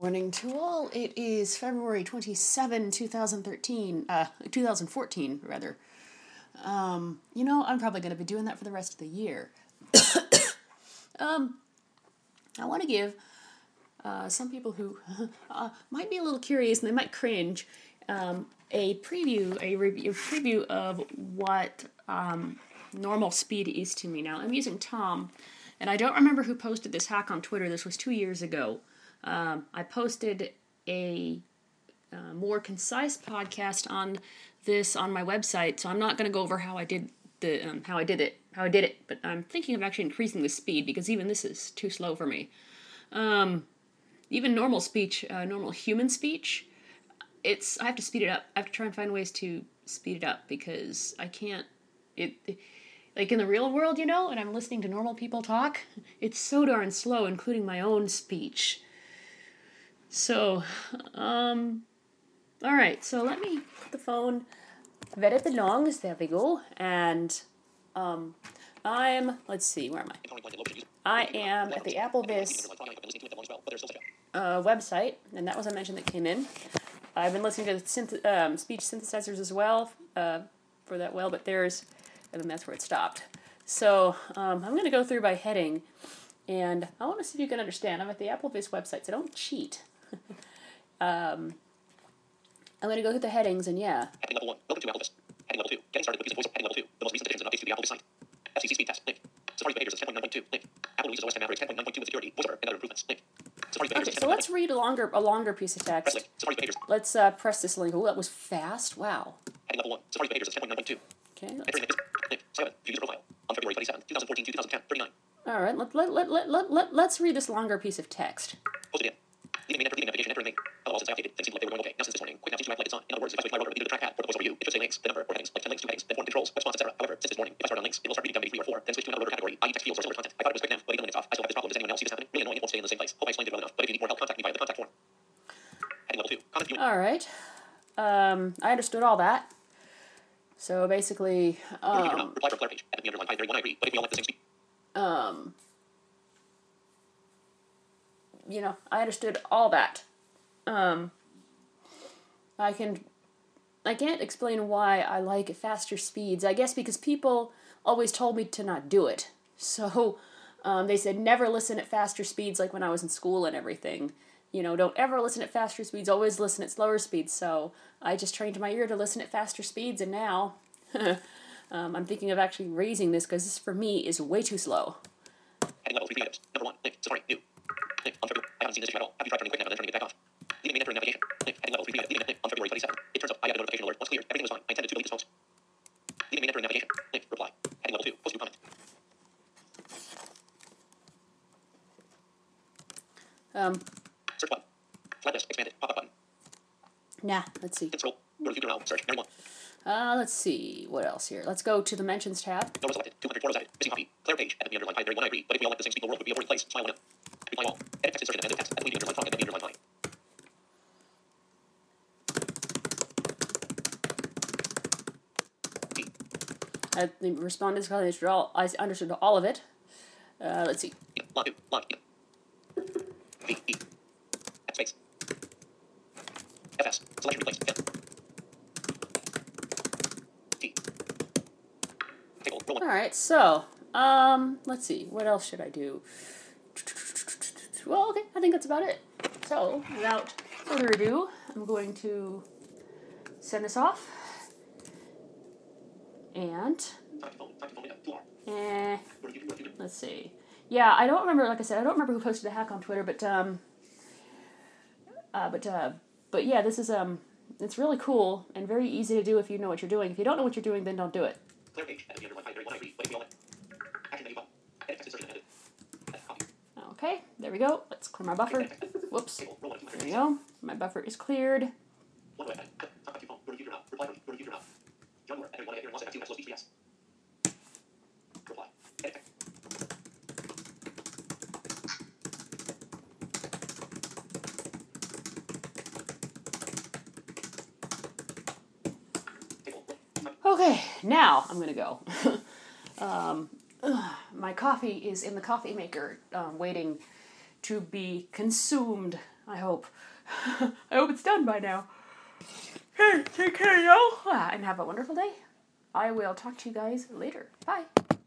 Morning to all. It is February 27, 2014 rather. I'm probably going to be doing that for the rest of the year. I want to give some people who might be a little curious and they might cringe a preview of what normal speed is to me. Now, I'm using Tom, and I don't remember who posted this hack on Twitter. This was 2 years ago. I posted a more concise podcast on this on my website, so I'm not going to go over how I did it. But I'm thinking of actually increasing the speed because even this is too slow for me. Even normal speech, normal human speech, I have to speed it up. I have to try and find ways to speed it up because I can't. Like in the real world, and I'm listening to normal people talk, it's so darn slow, including my own speech. So, alright, so let me put the phone where it belongs, there we go, and, let's see, where am I? I am at the AppleVis website, and that was a mention that came in. I've been listening to the speech synthesizers as well, for that but and then that's where it stopped. So, I'm going to go through by heading, and I want to see if you can understand. I'm at the AppleVis website, so don't cheat. I'm going to go through the headings, and yeah. Heading level 1. Welcome to AppleVis. Heading level 2. Getting started with using voice. Heading level 2. The most recent additions and updates to the AppleVis site. FCC speed test. Link. Safari behaviors is 10.9.2. Link. Apple releases OS 10 Mavericks 10.9.2 with security, voiceover, and other improvements. Link. Safari behaviors. Okay, so let's read a longer piece of text. Press link. Safari behaviors. Let's press this link. Oh, that was fast. Wow. Heading level 1. Safari behaviors is 10.9.2. Okay. Entering link. 7. View user profile. On February 27, 2014 to 2010. 39. All right. Let's read this longer piece of text. Posted in. Leading navigation, entering link. Hello, since I updated, things seemed like they were going okay. Now since this morning, quick now seems to have like it's on. In other words, if I switch my rotor, either the trackpad or the voice over you, it should say links, the number, or headings, like 10 links, 2 headings, then 4 controls, response, etc. However, since this morning, if I start on links, it will start reading down maybe 3 or 4, then switch to another rotor category, i.e. text fields or similar content. I thought it was quick now, but even when it's off, I still have this problem. Does anyone else see this happening? Really annoying, it won't stay in the same place. Hope I explained it well enough, but if you need more help, contact me via the contact form. Heading level 2. Content viewing. All right. I understood all that. So basically, reply from Claire page. At the underline, I agree, but if we all like the same speed. I understood all that. I can't explain why I like faster speeds. I guess because people always told me to not do it. So, they said never listen at faster speeds, like when I was in school and everything. Don't ever listen at faster speeds, always listen at slower speeds. So, I just trained my ear to listen at faster speeds, and now, I'm thinking of actually raising this, because this, for me, is way too slow. Heading level 3 items. Number 1. Link. Safari. New. Link. On February. I haven't seen this issue at all. Have you tried turning quick nav and then turning it back off? Leaving main entering navigation. Link. Heading level 3 items. Leaving link. On February 27. It turns out I got a notification alert. Once cleared, everything was fine. I intended to delete this post. Leaving main entering navigation. Link. Reply. Heading level 2. Post new comment. Search button. Flat list. Expanded. Pop-up button. Nah, let's see. Scroll. Go to now. Search. Mary 1. Let's see. What else here? Let's go to the mentions tab. No selected. 204 added. Missing copy. Claire page. At the underline. I agree. But if we all like the same speed, the world would be a boring place. Smile 1. Reply all. Edit text insertion and edit text. At the underline talk. At the underline fine. I responded. I understood all of it. Let's see. Log 2. Log. V. E. Space. FS. Selection replaced. F. T. Table. Roll 1. All right. So, let's see. What else should I do? Well, okay. I think that's about it. So, without further ado, I'm going to send this off. And let's see. Yeah, I don't remember. Like I said, I don't remember who posted the hack on Twitter, but yeah, this is it's really cool and very easy to do if you know what you're doing. If you don't know what you're doing, then don't do it. Okay, there we go. Let's clear my buffer. Whoops. There we go. My buffer is cleared. Okay, now I'm going to go. My coffee is in the coffee maker, waiting to be consumed I hope. I hope it's done by now. Hey, take care, y'all. And have a wonderful day. I will talk to you guys later. Bye.